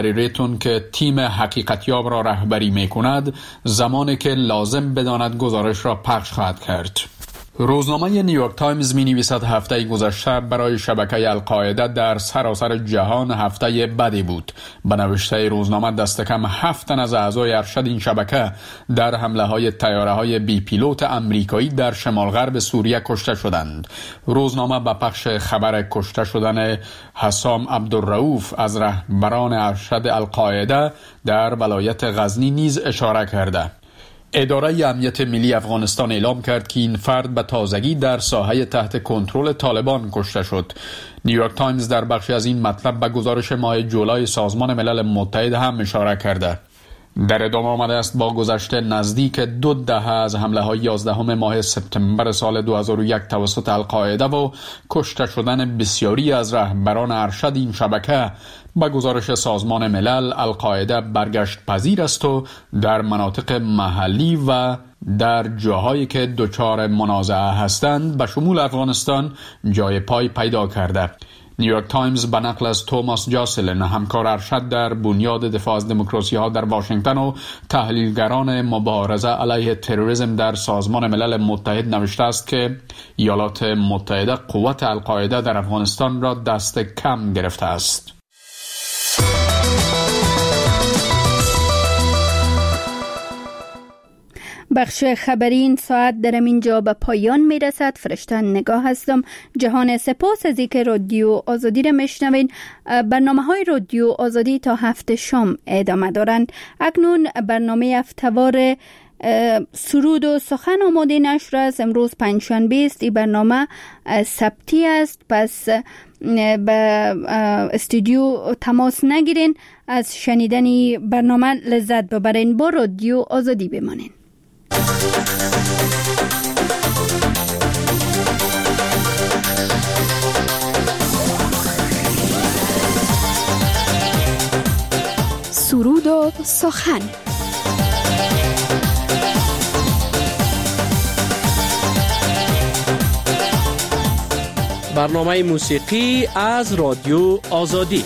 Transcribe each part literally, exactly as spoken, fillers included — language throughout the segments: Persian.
ریتون که تیم حقیقتیاب را رهبری می کند زمانی که لازم بداند گزارش را پخش خواهد کرد. روزنامه نیویورک تایمز می نویسد هفته گذشته برای شبکه القاعده در سراسر جهان هفته بدی بود. به نوشته روزنامه دست کم هفت تن از اعضای ارشد این شبکه در حمله های تیاره های بی پیلوت امریکایی در شمال غرب سوریه کشته شدند. روزنامه به پخش خبر کشته شدن حسام عبدالرؤوف از رهبران ارشد القاعده در ولایت غزنی نیز اشاره کرده. اداره امنیت ملی افغانستان اعلام کرد که این فرد به تازگی در ساحه تحت کنترل طالبان کشته شد. نیویورک تایمز در بخشی از این مطلب به گزارش ماه جولای سازمان ملل متحد هم اشاره کرده. در ادامه آمده است با گذشت نزدیک دو دهه از حمله های یازدهم ماه سپتامبر سال دو هزار و یک توسط القاعده و کشته شدن بسیاری از رهبران ارشد این شبکه، با گزارش سازمان ملل القاعده برگشت پذیر است و در مناطق محلی و در جاهایی که دچار منازعه هستند به شمول افغانستان جای پای پیدا کرده. نیویورک تایمز به نقل از توماس جاسلن، همکار ارشد در بنیاد دفاع از دموکراسی ها در واشنگتن و تحلیلگران مبارزه علیه تروریسم در سازمان ملل متحد نوشته است که ایالات متحده قوت القاعده در افغانستان را دست کم گرفته است. بخش خبری این ساعت در اینجا به پایان می رسد. فرشته نگاه هستم. جهان سپاس از اینکه رادیو آزادی را میشنوین. برنامه های رادیو آزادی تا هفت شام ادامه دارند. اکنون برنامه هفته‌وار سرود و سخن آماده نشر است. امروز پنجشنبه است. این برنامه سبتی است، پس به استودیو تماس نگیرین. از شنیدن برنامه لذت ببرین. با رادیو آزادی بمانین. سرود و سخن. برنامه موسیقی از رادیو آزادی.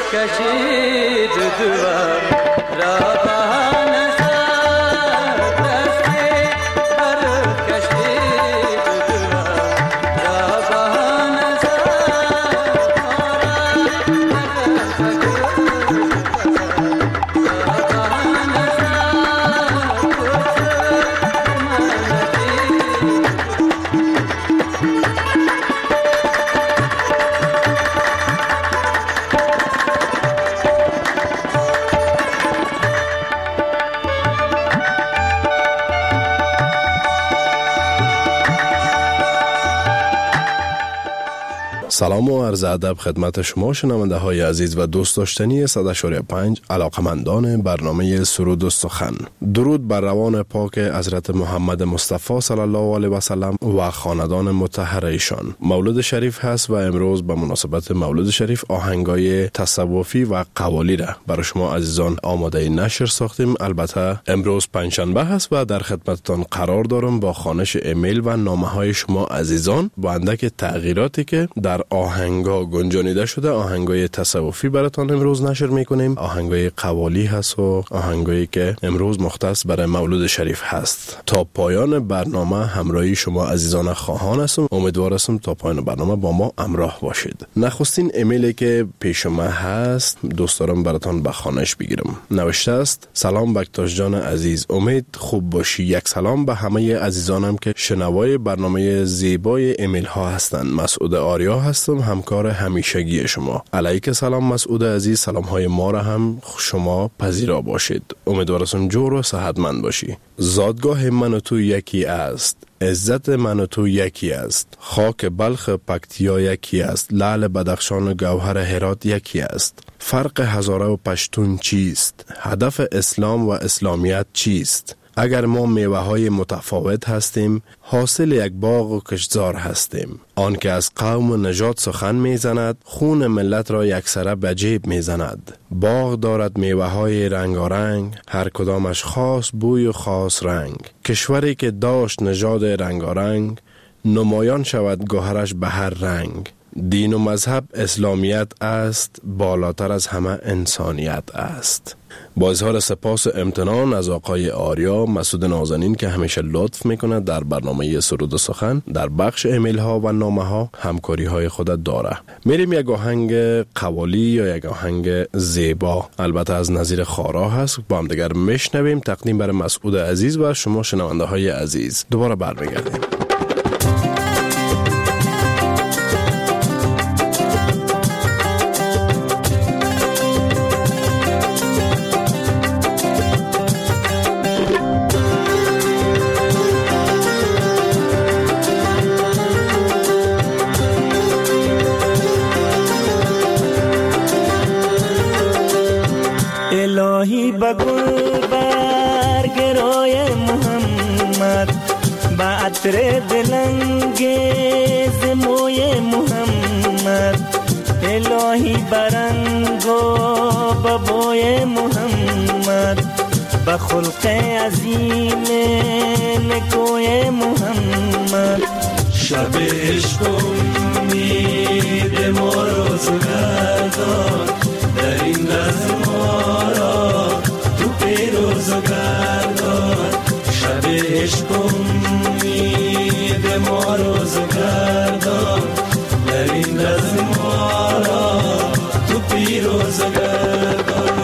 کشید دوام را سلام و عرض ادب خدمت شما شنونده های عزیز و دوست داشتنی صد و پنج علاقمندان برنامه سرود و سخن. درود بر روان پاک حضرت محمد مصطفی صلی الله علیه و سلم و خاندان مطهر ایشان. مولد شریف هست و امروز به مناسبت مولد شریف آهنگای تصوفی و قوالی را برای شما عزیزان آماده نشر ساختیم. البته امروز پنجشنبه هست و در خدمتتان قرار دارم با خوانش ایمیل و نامه های شما عزیزان با اندک تغییراتی که در آهنگا گنجانیده شده. آهنگای تصوفی براتان امروز نشر میکنیم، آهنگای قوالی هست و آهنگایی که امروز مختص برای مولد شریف هست. تا پایان برنامه همراهی شما عزیزان خواهان هستم. امیدوار هستم تا پایان برنامه با ما همراه باشید. نخستین ایمیلی که پیش ما هست دوست دارم براتان به خوانش بگیرم. نوشته است: سلام بکتاش جان عزیز، امید خوب باشی. یک سلام به همه عزیزانم که شنوای برنامه زیبای ایمیل ها هستند. مسعود آریا هستم، همکار همیشگی شما. علیک سلام مسعود عزیز، سلام های ما را هم شما پذیرا باشید. امیدوارم جور و صحتمند باشی. زادگاه من و تو یکی است، عزت من و تو یکی است، خاک بلخ پکتیا یکی است، لعل بدخشان و گوهر هرات یکی است. فرق هزاره و پشتون چیست؟ هدف اسلام و اسلامیت چیست؟ اگر ما میوه های متفاوت هستیم، حاصل یک باغ و کشتزار هستیم. آن که از قوم و نژاد سخن میزند، خون ملت را یکسره به جیب میزند. باغ دارد میوه های رنگارنگ، هر کدامش خاص بوی و خاص رنگ. کشوری که داشت نژاد رنگارنگ، نمایان شود گوهرش به هر رنگ. دین و مذهب اسلامیت است، بالاتر از همه انسانیت است. با اظهار سپاس و امتنان از آقای آریا مسعود نازنین که همیشه لطف میکنه در برنامه سرود و سخن در بخش ایمیل ها و نامه ها همکاری های خود داره. میریم یک آهنگ قوالی یا یک آهنگ زیبا البته از نظیر خارا هست با هم دیگر میشنویم. تقدیم بر مسعود عزیز و شما شنونده های عزیز. دوباره برمیگردیم. الهی بگل برگ رای محمد، با عطر دلنگیز موی محمد. الهی برنگ و ببوی محمد، با خلق عظیم نکوی محمد. شب عشق امید ما روزگار داد، در این لحظه ما را تو پیروزگار داد. شب عشق امید ما روزگار داد، در این لحظه ما را تو پیروزگار داد.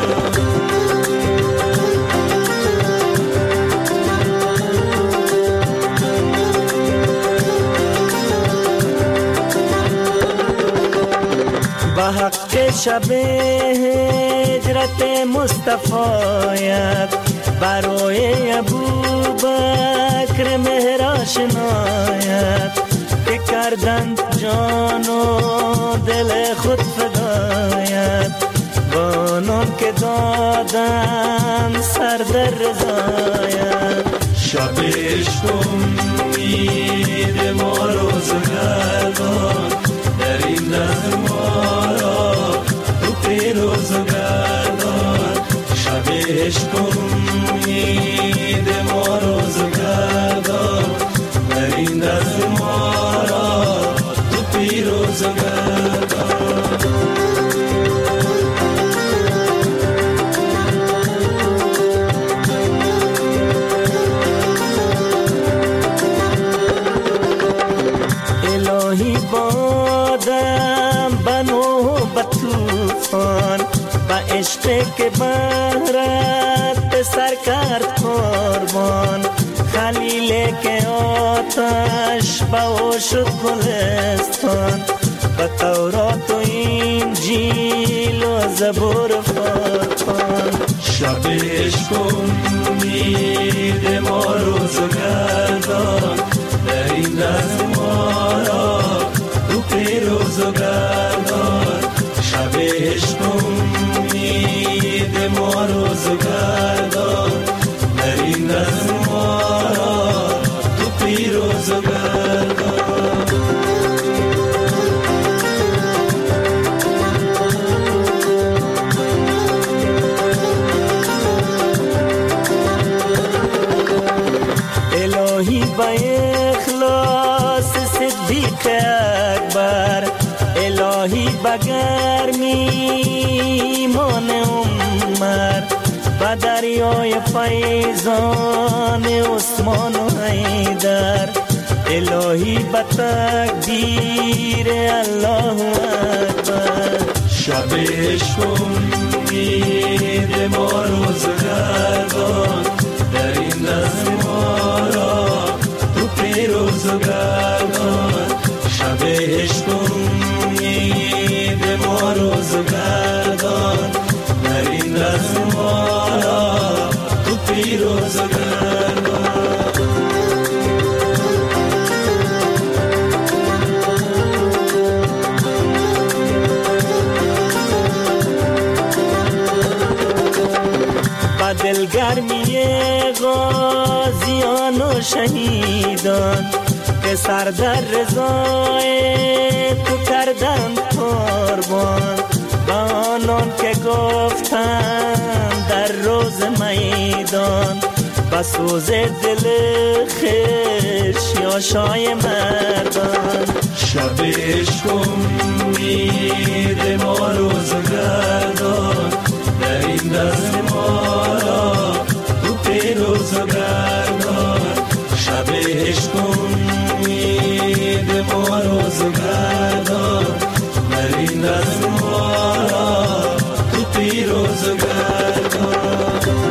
با حق شب هجرت مصطفیت، برای ابوبکر مهر آشنایت، که کردند جان و دل خود فدایت. بانان که دادن سر در رضایت. شب عشق امید ما روزگار داد، در این لحظه ما را تو پیروزگار داد. شب عشق امید ما روزگار داد، در این لحظه ما را تو پیروزگار داد. عشقی که بهرت به سر کرد قربان، خلیلی که آتش به او شد گلستان، به تورات و انجیل و زبور و فرقان. شب عشق و امید ما روز گردان، در این دست ما را تو پیروز گردان. شب عشق و امید ما روز گردان، در این دست ما را تو پیروز گردان. الهی با اخلاص صدیق اکبر، الهی با گرمی ایمان عمر، با دریای فیضان عثمان و حیدر، الهی با تقدیر الله اکبر. شب عشق و امید ما روز گردان، در این دست ما را تو پیروز گردان. شب عشق و امید ما روز گردان، در این دست ما را تو پیروز گردان. دلگرمی غازیان و شهیدان که سر در رضای تو کردند قربان، با آنان که گفتند در روز میدان، با سوز دل خش یا شای مردان. شب عشق و امید ما روز گردان، در این دست ما را تو پیروز گردان. شب عشق و امید ما روز گردان، در این دست ما را تو پیروز گردان.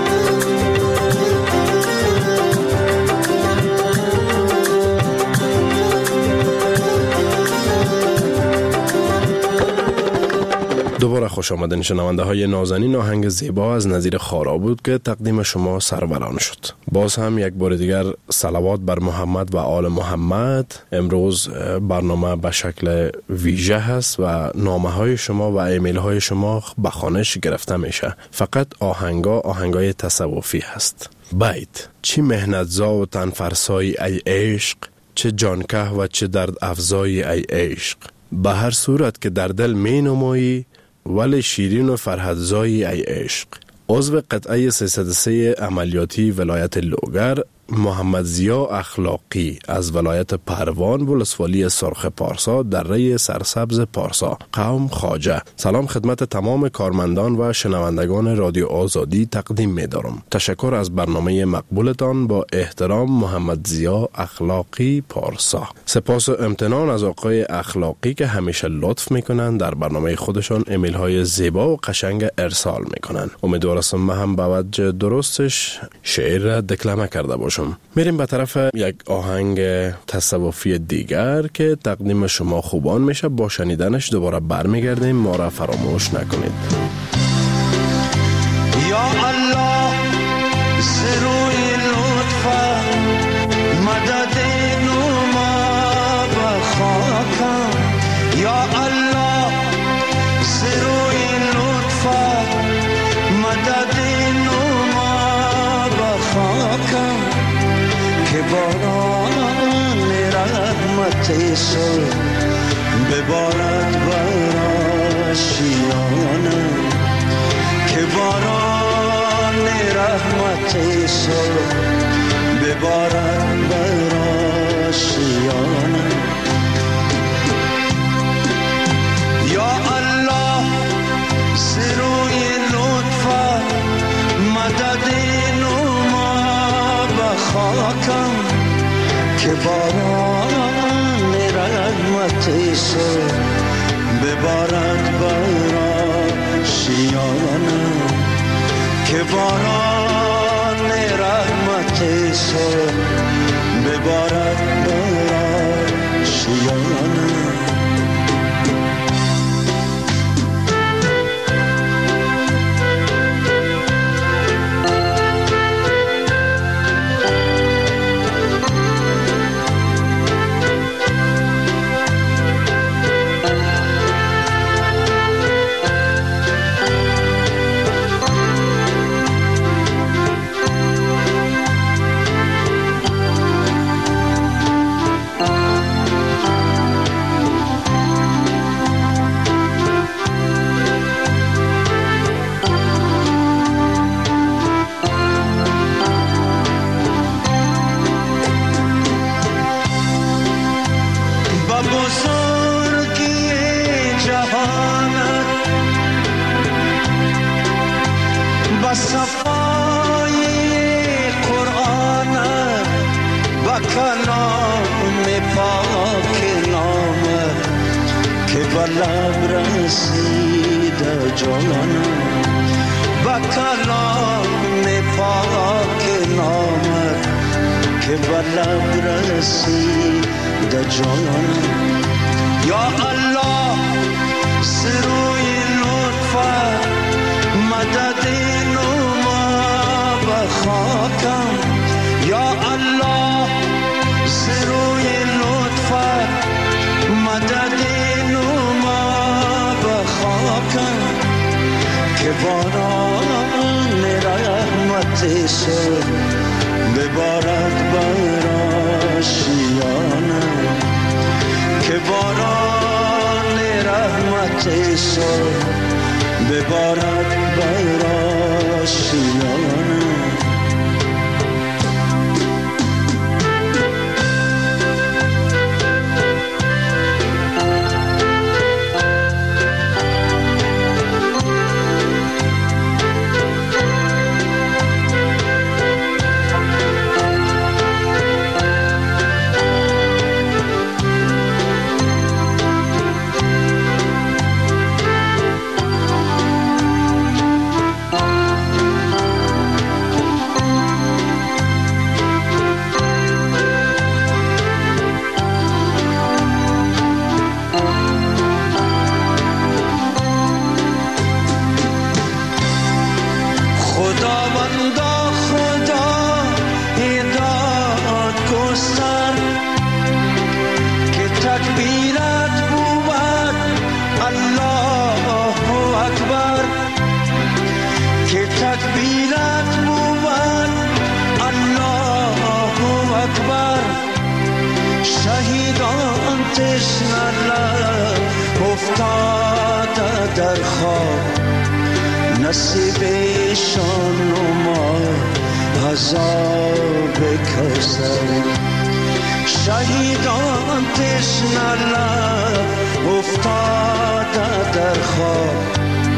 دوباره خوش آمدین شنونده های نازنین. آهنگ زیبا از نظیر خارا بود که تقدیم شما سروران شد. باز هم یک بار دیگر صلوات بر محمد و آل محمد. امروز برنامه به شکل ویژه هست و نامه های شما و ایمیل های شما به خوانش گرفته میشه. فقط آهنگا آهنگای تصوفی هست. بیت: چی مهنت زا و تن فرسایی ای عشق، چه جانکه و چه درد افزایی ای عشق، به هر صورت که در دل می نمایی ولی شیرین و فرهدزایی ای عشق. عضو قطعه سیصد و سه عملیاتی ولایت لوگر، محمد ضیا اخلاقی از ولایت پروان ولسوالی سرخ پارسا در ری سرسبز پارسا، قوم خواجه. سلام خدمت تمام کارمندان و شنوندگان رادیو آزادی تقدیم می دارم. تشکر از برنامه مقبولتان. با احترام، محمد ضیا اخلاقی پارسا. سپاس و امتنان از آقای اخلاقی که همیشه لطف میکنن در برنامه خودشان ایمیل های زیبا و قشنگ ارسال میکنن. امیدوارم من هم به وجه درستش شعر را دکلمه کرده باشم. میریم به طرف یک آهنگ تصوفی دیگر که تقدیم شما خوبان میشه. با شنیدنش دوباره برمیگردیم. ما را فراموش نکنید. یا الله سروی لطفا مدد نما بخاکم، یا الله سروی لطفا مدد نما بخاکم، که باران رحمت سر ببارد بر آشیانم، که باران رحمت سر ببارد بر آشیانم. یا الله سروی لطفا مدد نما بخاکم، که باران رحمت سر ببارد بر شیانم که باران رحمت سر ببارد بر آشیانم. صفای قرآن و کلام پاک نامت که بلب رسید جانم و کلام پاک نامت که بلب رسید جانم. یا الله سروی لطفت مدد خاکم، یا الله سروی لطفت مدد نما به خاکم که باران رحمت سر ببارد بر آشیانم که باران رحمت سر ببارد بر آشیانم. افتاده در خواب نصیبشان و ما عذاب کوثر. شهیدان تشنه لب افتاده در خواب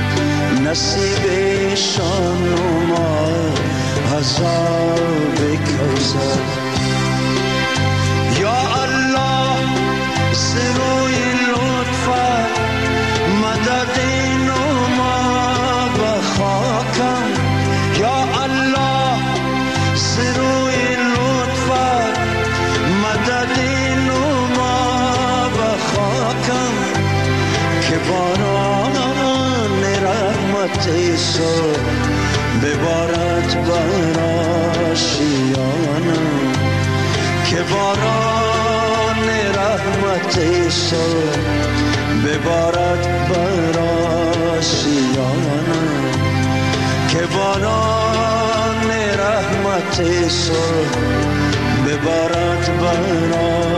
نصیبشان و ما عذاب کوثر. یا الله سروی لطفت مدد نما به خاکم، یا الله سروی لطفت مدد نما به خاکم که باران رحمت سر ببارد بر آشیانم که باران رحمت سر ببارد بر آشیانم که باران رحمت سر ببارد بر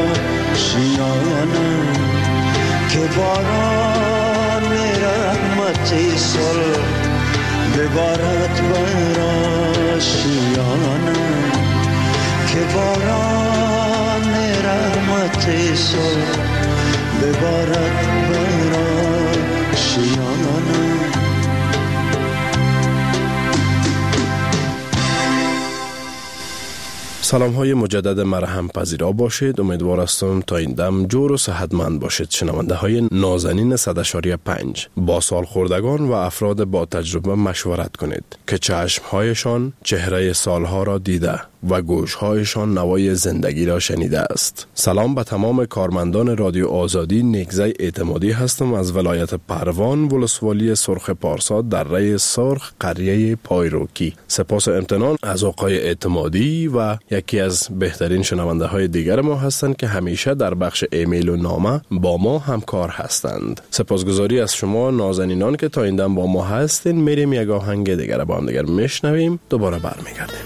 آشیانم که باران رحمت سر ببارد بر آشیانم که باران رحمت سر ببارد بر آشیانم. سلام های مجدد مرحم پذیرا باشید. امیدوار هستم تا این دم جور و صحتمند باشید. شنونده های نازنین صد اشاری پنج با سالخوردگان و افراد با تجربه مشورت کنید که چشم هایشان چهره سالها را دیده و گوش هایشان نوای زندگی را شنیده است. سلام به تمام کارمندان رادیو آزادی. نیکزی اعتمادی هستم از ولایت پروان، ولسوالی سرخ پارسا، در ری سرخ، قریه پایروکی. سپاس و امتنان از آقای اعتمادی و یکی از بهترین شنونده های دیگر ما هستند که همیشه در بخش ایمیل و نامه با ما همکار هستند. سپاسگزاری از شما نازنینان که تا این دم با ما هستین. میریم یک آهنگ دیگر با هم دیگر میشنویم، دوباره برمیگردیم.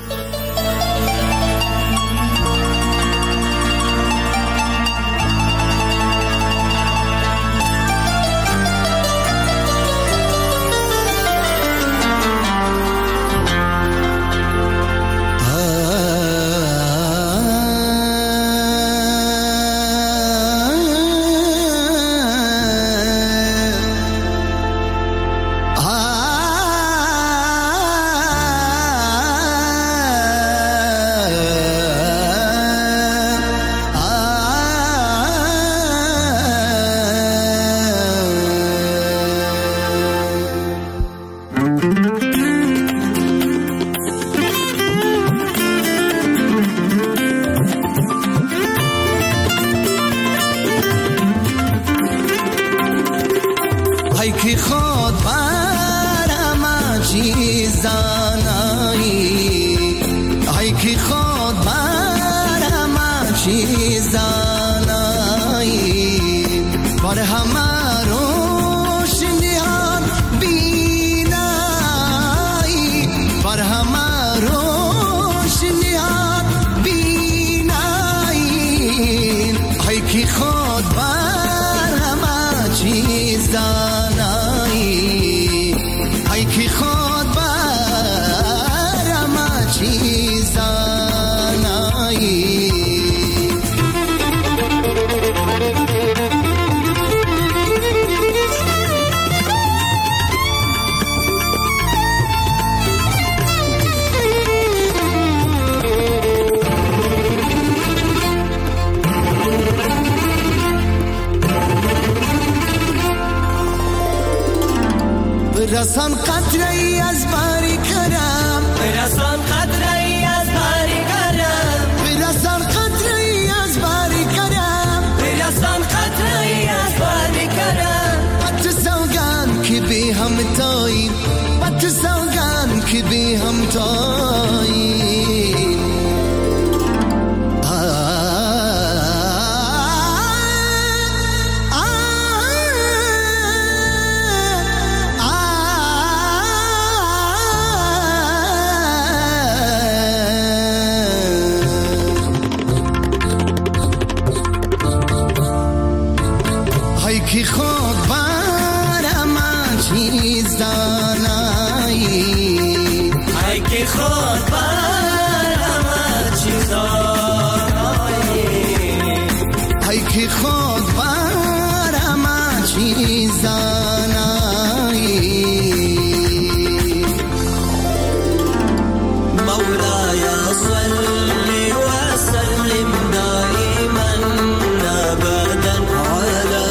برسان قطره ای از باری کرم، برسان قطره ای از باری کرم، برسان قطره ای از باری کرم، برسان قطره ای از باری کرم. بات سوگان که بی هم تاییم، بات سوگان که بی هم تاییم. کی خود برم چیز دانایی، ای کی خود برم چیز دانایی، ای کی خود برم چیز دانایی. مولاي صل وسلم دائما ابدا على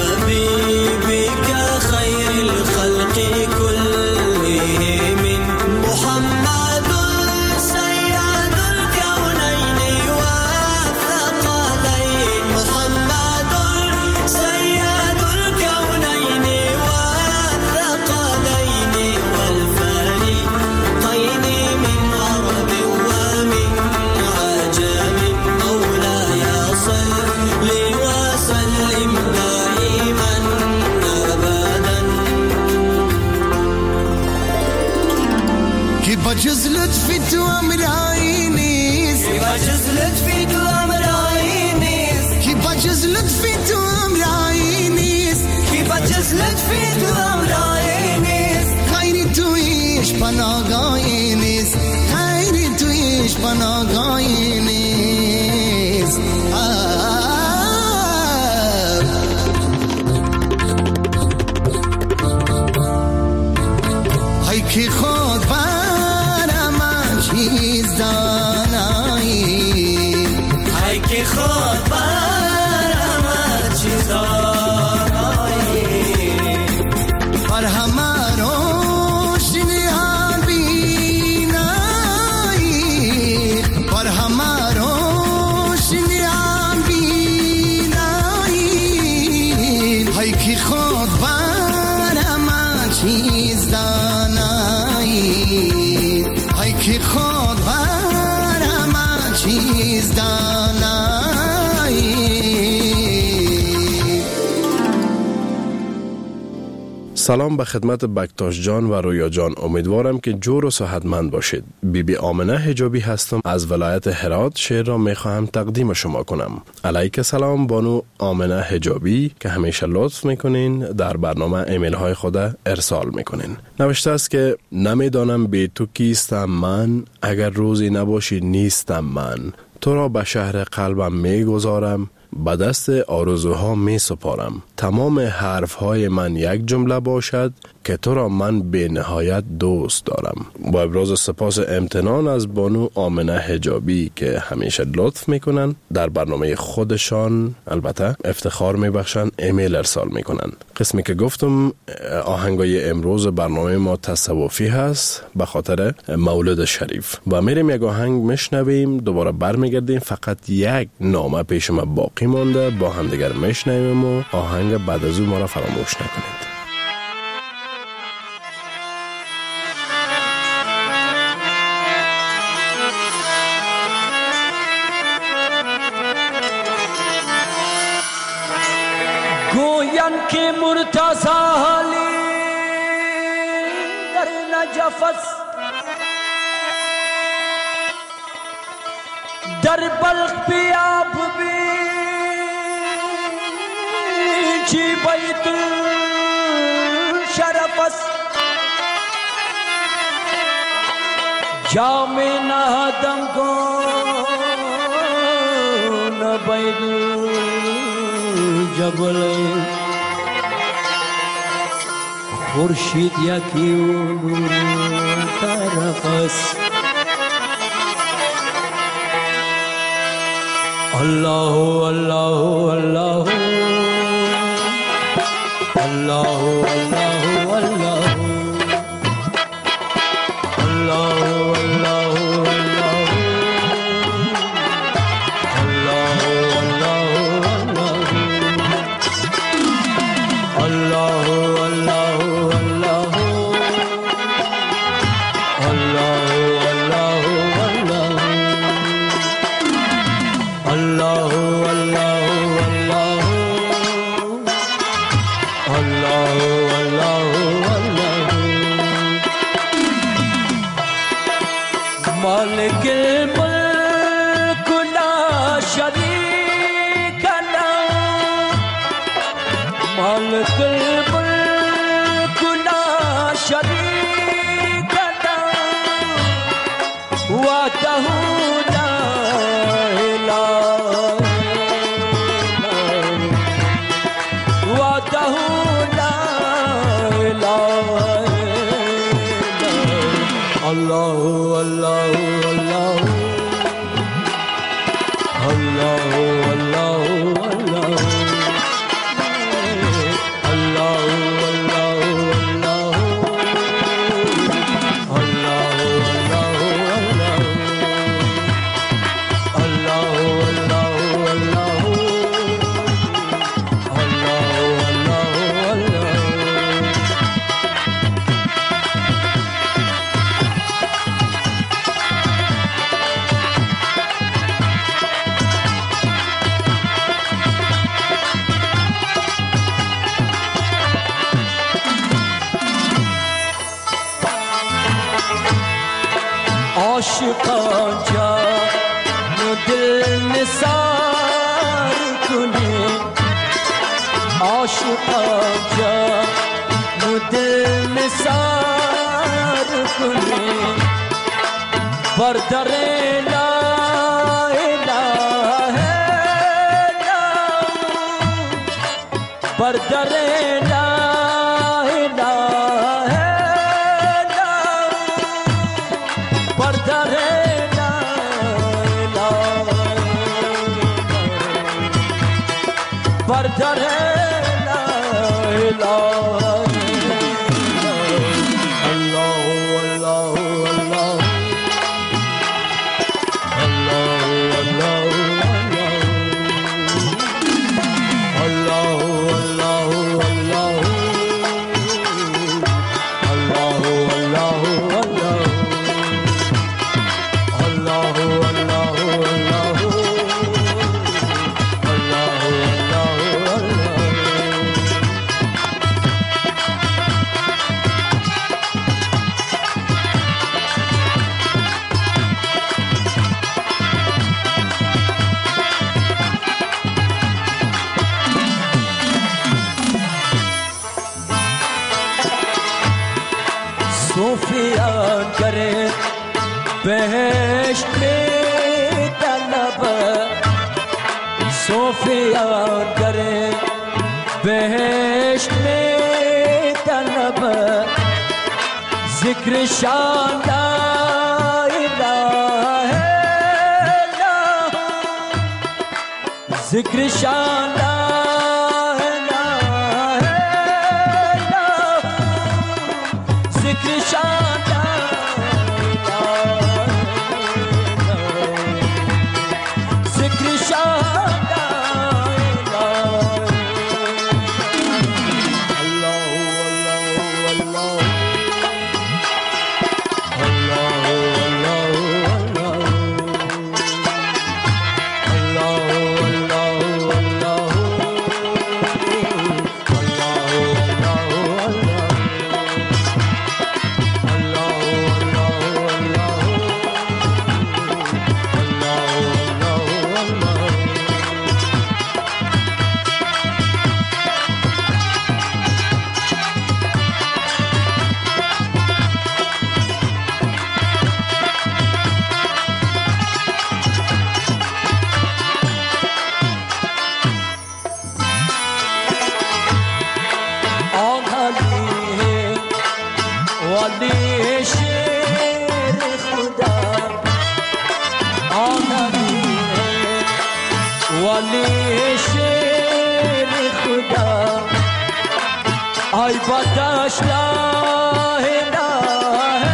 بجز لطفی تو امرایی نیست، کی بجز لطفی تو امرایی نیست، کی بجز لطفی تو امرایی نیست، کی بجز لطفی تو امرایی نیست. خیری تویش پناهگاهی نیست، خیری تویش پناهگاهی نیست. ای کی خود چیز دانایی، سلام به خدمت بکتاش جان و رویا جان. امیدوارم که جور و صحتمند باشید. بی بی آمنه حجابی هستم از ولایت هرات. شعر را می خواهم تقدیم شما کنم. علیک سلام بانو آمنه حجابی که همیشه لطف میکنین در برنامه ایمیل های خود ارسال میکنین. نوشته است که نمیدانم بی تو کیستم من، اگر روزی نباشی نیستم من. تو را به شهر قلبم میگذارم، به دست آرزوها می سپارم. تمام حرفهای من یک جمله باشد که تو را من به نهایت دوست دارم. با ابراز سپاس امتنان از بانو آمنه حجابی که همیشه لطف میکنن در برنامه خودشان البته افتخار میبخشن ایمیل ارسال میکنن. قسمی که گفتم آهنگای امروز برنامه ما تصوفی هست به خاطر مولد شریف و میریم یک آهنگ میشنویم، دوباره برمیگردیم. فقط یک نامه پیش ما باقی مانده، با هم دیگر میشنویم و آهنگ بعد از اون ما را فراموش نکنید. گوین که مرتضی حالی در نجف است، در بلخ بیاب بی چی بیت الشرف است. جام نهادم کن بیت الجبل، خورشید یکی اون طرف است. الله الله الله الله الله الله الله الله مالك الملك لا شريك له، مالك الملك لا شريك له، وحده لا إله إلا هو، وحده لا إله إلا هو. الله الله الله الله الله عاشقان جان و دل نثار کنی، عاشقان جان و دل نثار کنی، بر در لا اله الا بر در لا بردر لا إله الله الله الله الله الله الله الله بهشت می طلبه صوفیان گره بهشت می طلبه ذکر شان لا اله الا ذکر شان لا اله الا ذکر شان ای باتش لا اله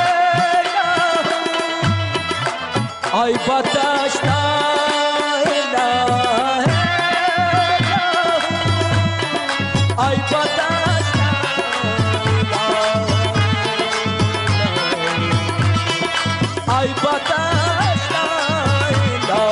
الا ای باتش لا اله الا ای باتش ای باتش لا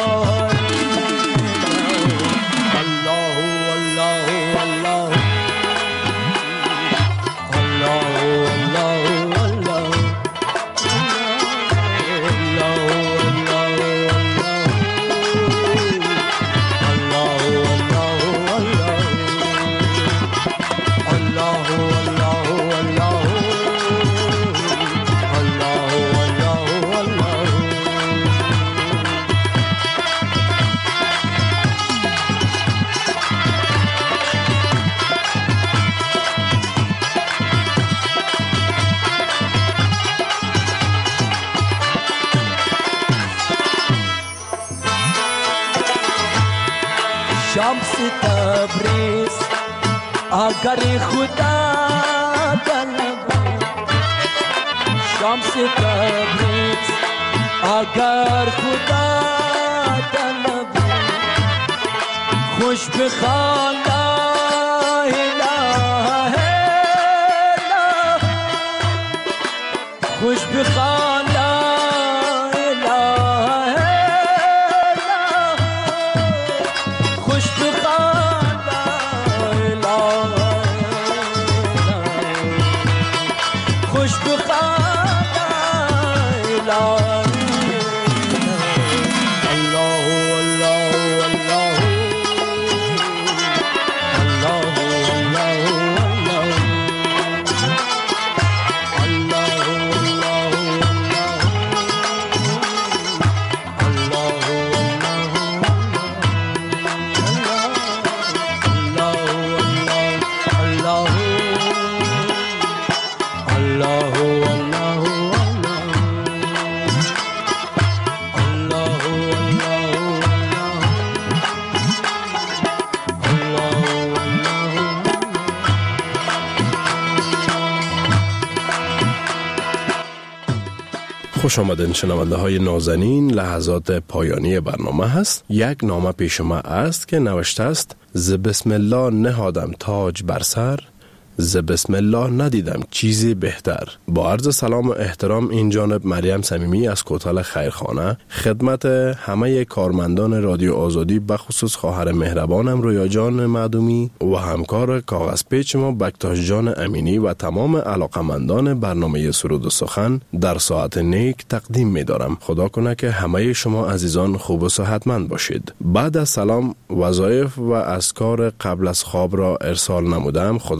شمس تبریز اگر خدا طلب شمس تبریز اگر خدا طلب خوش بخوان لا اله الا خوش بخوان لا اله الا خوش بخوان لا اله خوش بخوان لا خوش آمدین شنونده های نازنین. لحظات پایانی برنامه هست. یک نامه پیش ما است که نوشته است: ز بسم الله نهادم تاج بر سر، ز بسم الله ندیدم چیزی بهتر. با عرض سلام و احترام این جانب مریم صمیمی از کوتل خیرخانه خدمت همه کارمندان رادیو آزادی، بخصوص خواهر مهربانم رویا جان معدومی و همکار کاغذ پیچ ما بکتاش جان امینی و تمام علاقمندان برنامه سرود و سخن در ساعت نیک تقدیم می دارم. خدا کنه که همه شما عزیزان خوب و صحتمند باشید. بعد از سلام وظایف و اذکار قبل از خواب را ارسال نمودم. خدا کنه که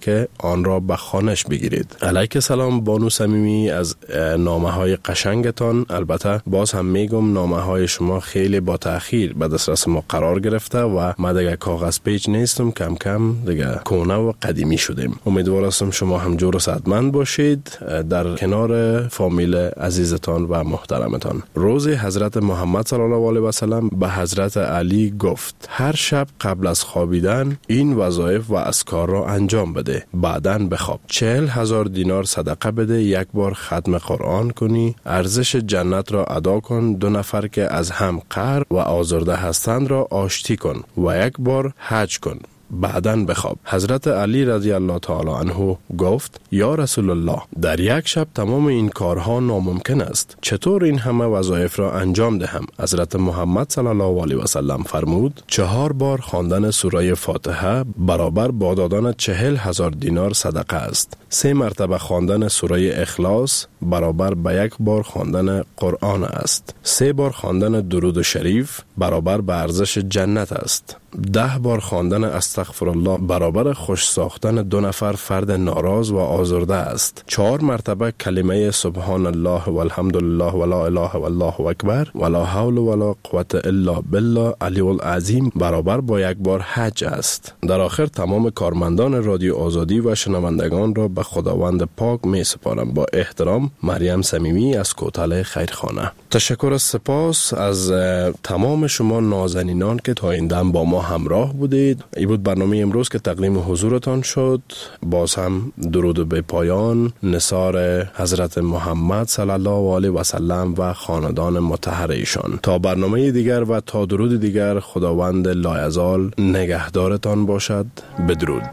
که آن را به خانش بگیرید. علیک سلام بانو صمیمی، از نامه های قشنگتان. البته باز هم میگم نامه های شما خیلی با تأخیر به دسترس ما قرار گرفته و ما دیگه کاغذ پیچ نیستم، کم کم دیگه کهنه و قدیمی شدیم. امیدوارم شما هم جور و صحتمند باشید در کنار فامیل عزیزتان و محترمتان. روز حضرت محمد صلی الله علیه و سلم به حضرت علی گفت هر شب قبل از خوابیدن این وظایف و اذکار را انجام بده، بعداً بخواب. چهل هزار دینار صدقه بده، یک بار ختم قرآن کنی، ارزش جنت را ادا کن، دو نفر که از هم قهر و آزرده هستند را آشتی کن و یک بار حج کن، بعداً بخواب. حضرت علی رضی الله تعالی عنه گفت یا رسول الله، در یک شب تمام این کارها ناممکن است، چطور این همه وظایف را انجام دهم؟ حضرت محمد صلی الله علیه و سلم فرمود چهار بار خواندن سوره فاتحه برابر با دادن چهل هزار دینار صدقه است. سه مرتبه خواندن سوره اخلاص برابر به یک بار خواندن قرآن است. سه بار خواندن درود شریف برابر به ارزش جنت است. ده بار خواندن استغفر الله برابر خوش ساختن دو نفر فرد ناراض و آزرده است. چهار مرتبه کلمه سبحان الله و الحمدلله و لا اله و الله اکبر و لا حول و لا قوت الا بالله علی العظیم برابر با یک بار حج است. در آخر تمام کارمندان رادیو آزادی و شنوندگان را به خداوند پاک می سپارم. با احترام، مریم صمیمی از کوتل خیرخانه. تشکر و سپاس از تمام شما نازنینان که تا این دم با ما همراه بودید. این بود برنامه امروز که تقدیم حضورتان شد. باز هم درود به پایان نثار حضرت محمد صلی الله علیه و سلم و خاندان مطهر ایشان. تا برنامه دیگر و تا درود دیگر، خداوند لایزال نگهدارتان باشد. بدرود.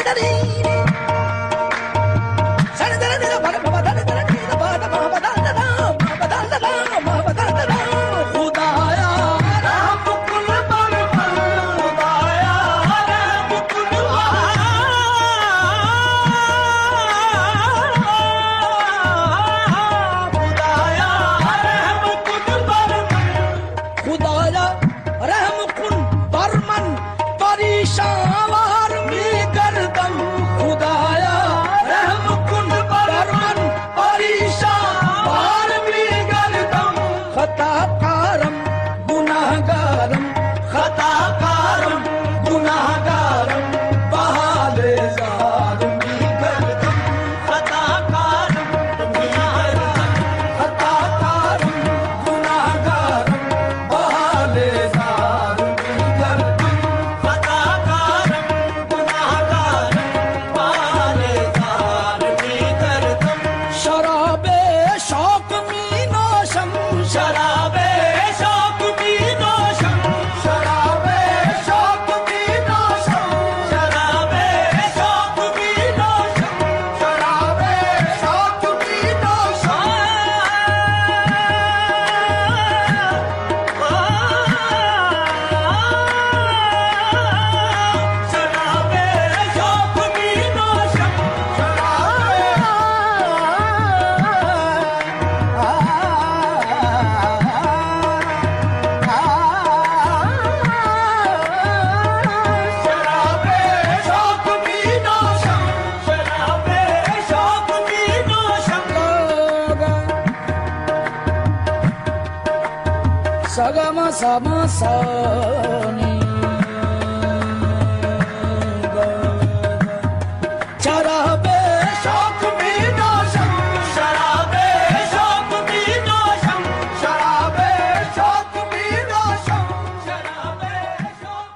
Sagama sama sani